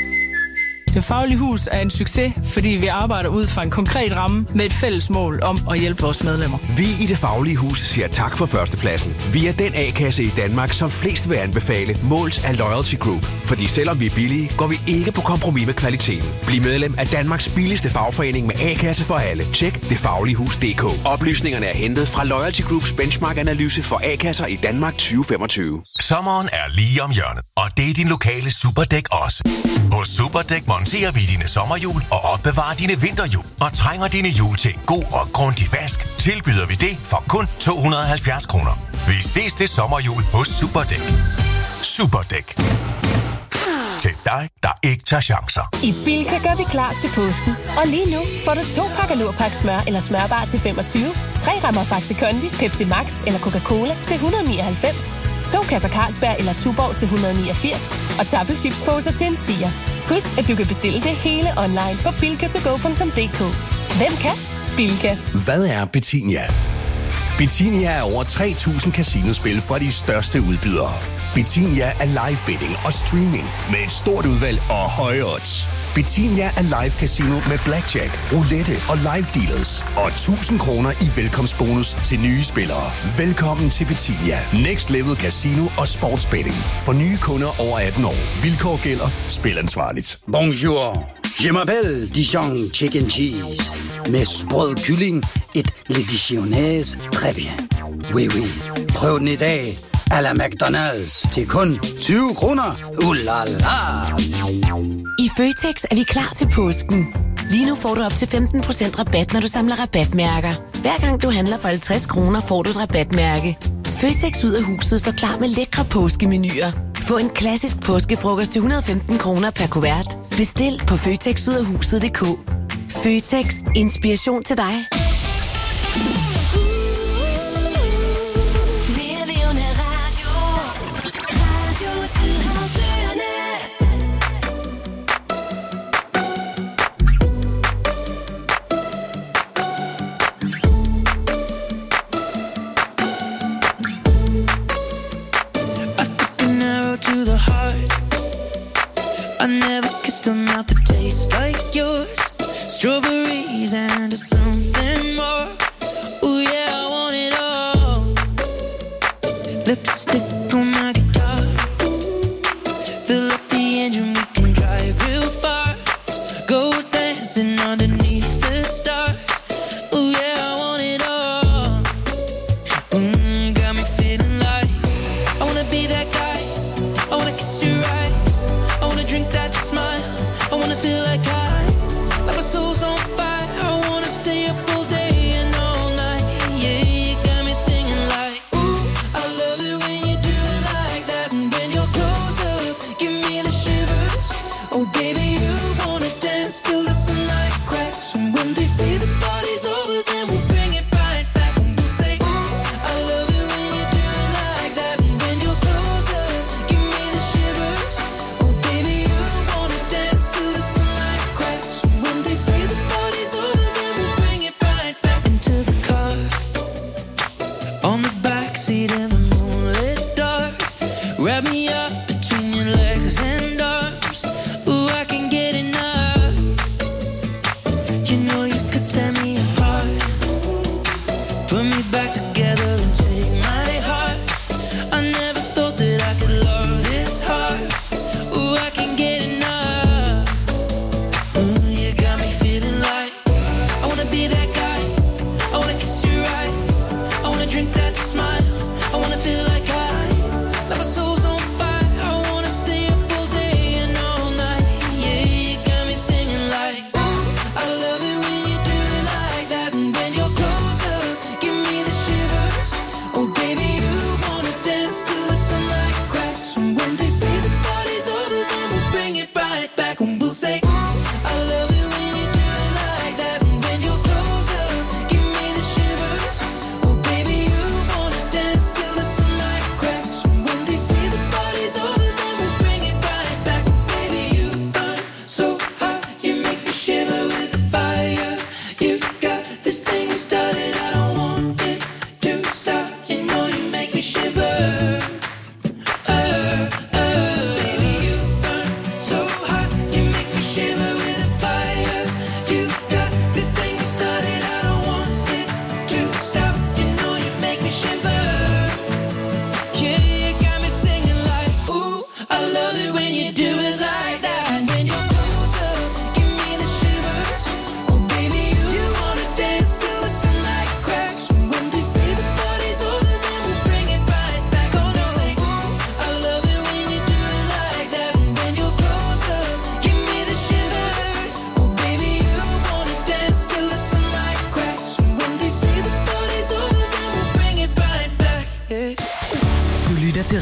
Det Faglige Hus er en succes, fordi vi arbejder ud fra en konkret ramme med et fælles mål om at hjælpe vores medlemmer. Vi i Det Faglige Hus siger tak for førstepladsen. Vi er den A-kasse i Danmark, som flest vil anbefale, målt af Loyalty Group. Fordi selvom vi er billige, går vi ikke på kompromis med kvaliteten. Bliv medlem af Danmarks billigste fagforening med A-kasse for alle. Tjek det faglige hus punktum d k. Oplysningerne er hentet fra Loyalty Groups benchmark-analyse for A-kasser i Danmark tyve femogtyve. Sommeren er lige om hjørnet, og det er din lokale Superdæk også. Hos Superdæk monterer vi dine sommerhjul og opbevarer dine vinterhjul. Og trænger dine hjul til en god og grundig vask, tilbyder vi det for kun to hundrede og halvfjerds kroner. Vi ses til sommerhjul hos Superdæk. Superdæk. Til dig, der ikke tager chancer. I Bilka gør vi klar til påsken. Og lige nu får du to pakker Lurpak smør eller smørbar til femogtyve, tre rammer Faxi Kondi, Pepsi Max eller Coca-Cola til et hundrede og nioghalvfems, to kasser Carlsberg eller Tuborg til et hundrede og niogfirs og taffelchipsposer til en tier. Husk, at du kan bestille det hele online på bilka to go punktum d k. Hvem kan? Bilka. Hvad er Betinia? Betinia er over tre tusind casinospil fra de største udbydere. Betinia er live betting og streaming med et stort udvalg og høje odds. Betinia er live casino med blackjack, roulette og live dealers. Og tusind kroner i velkomstbonus til nye spillere. Velkommen til Betinia. Next Level Casino og Sportsbetting. For nye kunder over atten år. Vilkår gælder. Spil ansvarligt. Bonjour. Je m'appelle Dijon Chicken Cheese. Med sprød kylling. Et le dijonnaise. Très bien. Oui, oui. Prøv den i dag. A la McDonald's til kun tyve kroner. Uh la la. I Føtex er vi klar til påsken. Lige nu får du op til femten procent rabat, når du samler rabatmærker. Hver gang du handler for halvtreds kroner, får du et rabatmærke. Føtex ud af huset står klar med lækre påskemenuer. Få en klassisk påskefrokost til et hundrede og femten kroner per kuvert. Bestil på føtex ud af huset punktum d k. Føtex. Inspiration til dig. To the heart, I never kissed a mouth that tastes like yours. Strawberries and something more. Oh yeah, I want it all. Lipstick on my guitar. Fill up the engine, we can drive real far. Go dancing underneath the stars. Oh yeah, I want it all. Mm, got me feeling like I wanna be that guy. I wanna kiss your eyes. I wanna drink that smile. I wanna feel like I, like my soul's on fire. I wanna stay up all day and all night. Yeah, you got me singing like, ooh, I love it when you do it like that. And when you're close up, give me the shivers. Oh baby, you wanna dance till the sunlight cracks. And when they say the party's over, then we'll bring it right back. And we'll say, ooh, I love it when you do it like that. And when you're close up, give me the shivers. Oh baby, you wanna dance till the sunlight cracks. And when they say the party's over, then we'll bring it right back into the car. On the backseat in the moonlit dark. Wrap me up between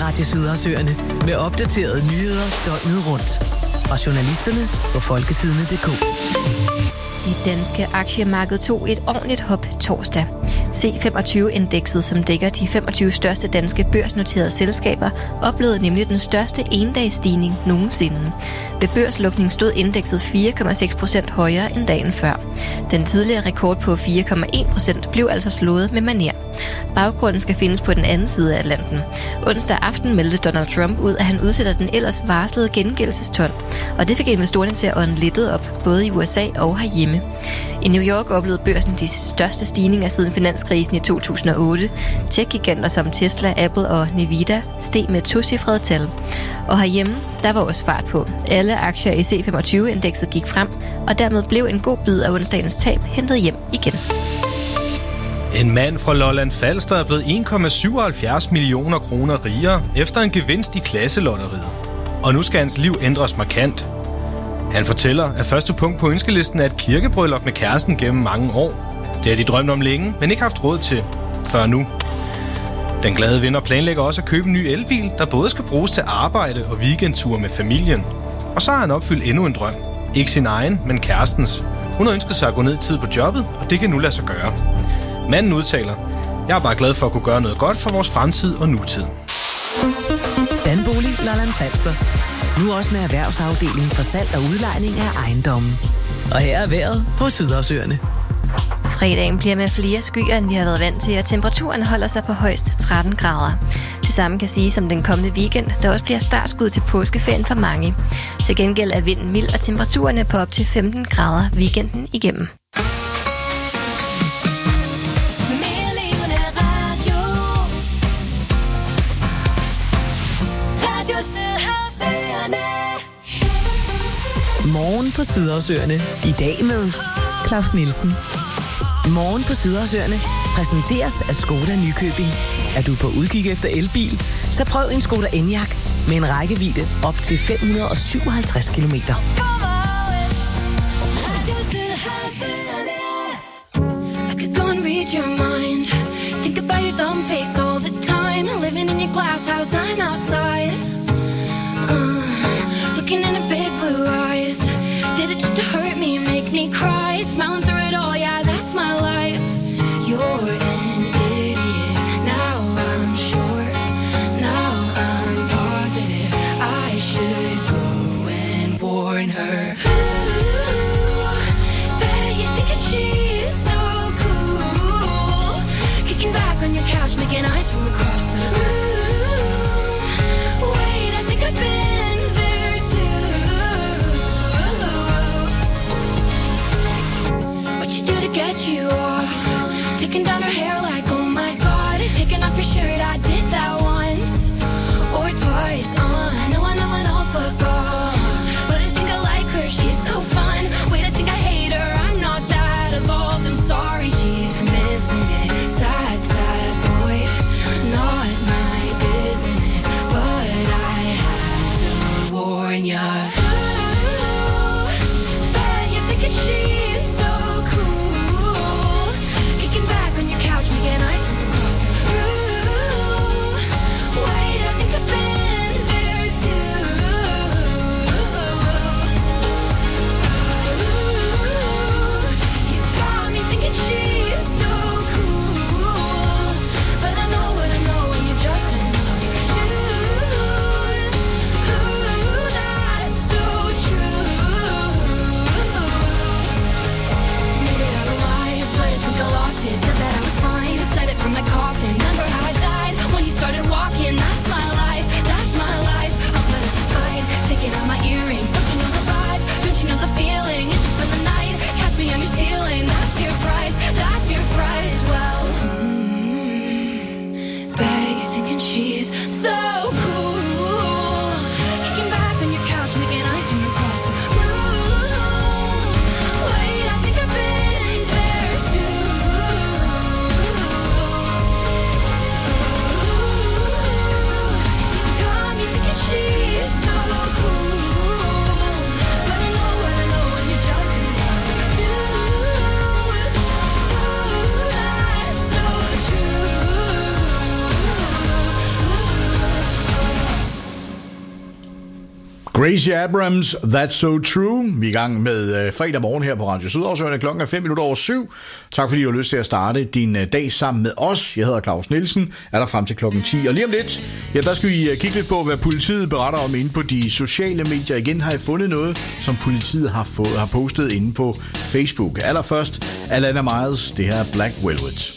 Radio Sydhavsøerne med opdaterede nyheder døgnet rundt. Fra journalisterne på folketidene punktum d k. Det danske aktiemarked tog et ordentligt hop torsdag. C femogtyve-indekset, som dækker de femogtyve største danske børsnoterede selskaber, oplevede nemlig den største endagsstigning nogensinde. Ved børslukning stod indekset fire komma seks procent højere end dagen før. Den tidligere rekord på fire komma en procent blev altså slået med manér. Baggrunden skal findes på den anden side af Atlanten. Onsdag aften meldte Donald Trump ud, at han udsætter den ellers varslede gengældelsestol, og det fik investorerne til at ånde lettet op, både i U S A og herhjemme. I New York oplevede børsen de største stigninger siden finanskrisen i to tusind og otte. Tech-giganter som Tesla, Apple og Nvidia steg med tocifrede tal. Og herhjemme, der var også fart på. Alle aktier i C femogtyve-indekset gik frem, og dermed blev en god bid af onsdagens tab hentet hjem igen. En mand fra Lolland Falster er blevet en komma syvoghalvfjerds millioner kroner rigere efter en gevinst i klasselotteriet. Og nu skal hans liv ændres markant. Han fortæller, at første punkt på ønskelisten er et kirkebryllup med kæresten gennem mange år. Det har de drømt om længe, men ikke haft råd til før nu. Den glade vinder planlægger også at købe en ny elbil, der både skal bruges til arbejde og weekendture med familien. Og så har han opfyldt endnu en drøm. Ikke sin egen, men kærestens. Hun har ønsket sig at gå ned i tid på jobbet, og det kan nu lade sig gøre. Manden udtaler, jeg er bare glad for at kunne gøre noget godt for vores fremtid og nutid. Danbolig Lolland Falster. Nu også med erhvervsafdelingen for salg og udlejning af ejendommen. Og her er vejret på Sydhavsøerne. Fredagen bliver med flere skyer, end vi har været vant til, og temperaturen holder sig på højst tretten grader. Det samme kan siges om den kommende weekend, der også bliver startskud til påskeferien for mange. Til gengæld er vinden mild, og temperaturen er på op til femten grader weekenden igennem. Morgen på Sydhavsøerne. I dag med Claus Nielsen. Morgen på Sydhavsøerne præsenteres af Skoda Nykøbing. Er du på udkig efter elbil? Så prøv en Skoda Enyaq med en rækkevidde op til fem hundrede og syvoghalvtreds kilometer. Looking in a big blue eyes. Did it just to hurt me, make me cry? Smiling through it all, yeah, that's my life. You're an idiot. Now I'm sure. Now I'm positive. I should go and warn her. Ooh, bet you think that she's so cool. Kicking back on your couch, making eyes from across the room. Gracie Abrams, That's So True. Vi er i gang med øh, fredag morgen her på Radio Sydhavsøerne. Klokken er fem minutter over syv. Tak fordi du har lyst til at starte din øh, dag sammen med os. Jeg hedder Claus Nielsen. Er der frem til klokken ti. Og lige om lidt, ja, der skal vi øh, kigge lidt på, hvad politiet beretter om inde på de sociale medier. Igen har jeg fundet noget, som politiet har, fået, har postet inde på Facebook. Allerførst, Alana Miles. Det her er Black Velvet.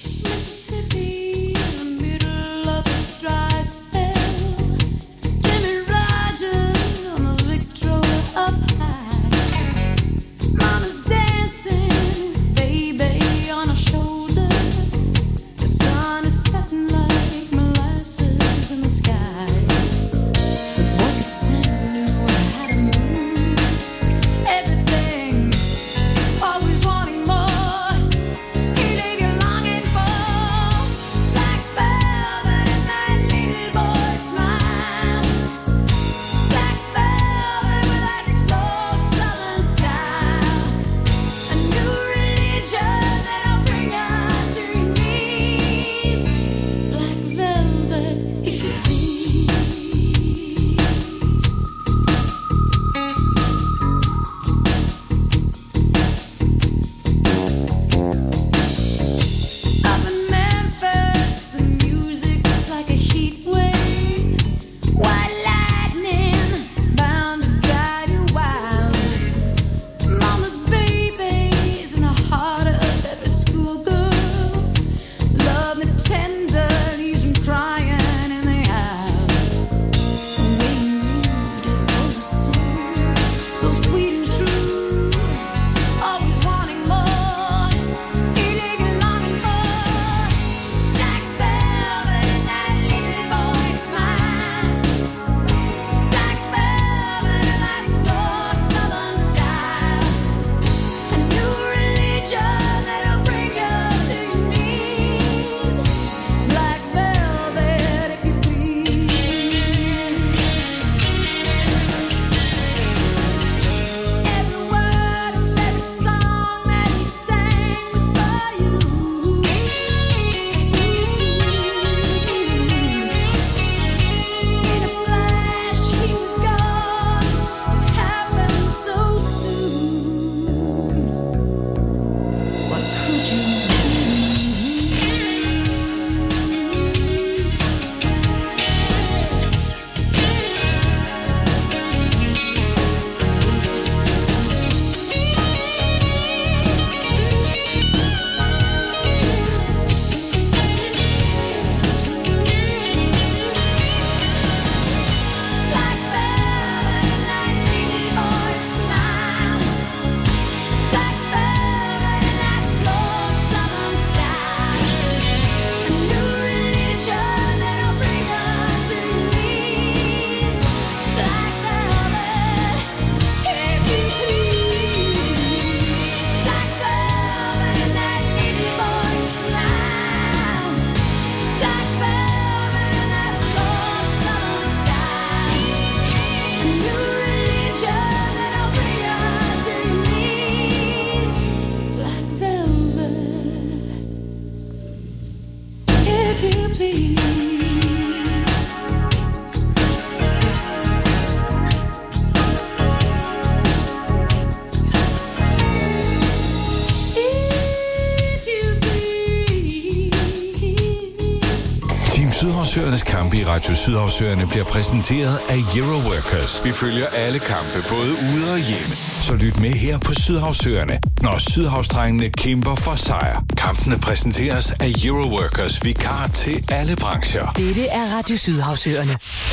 Sydhavsøernes kampe i Radio Sydhavsøerne bliver præsenteret af Euro Workers. Vi følger alle kampe, både ude og hjemme. Så lyt med her på Sydhavsøerne, når Sydhavsdrengene kæmper for sejr. Kampene præsenteres af Euro Workers, vikar til alle brancher. Dette er Radio Sydhavsøerne.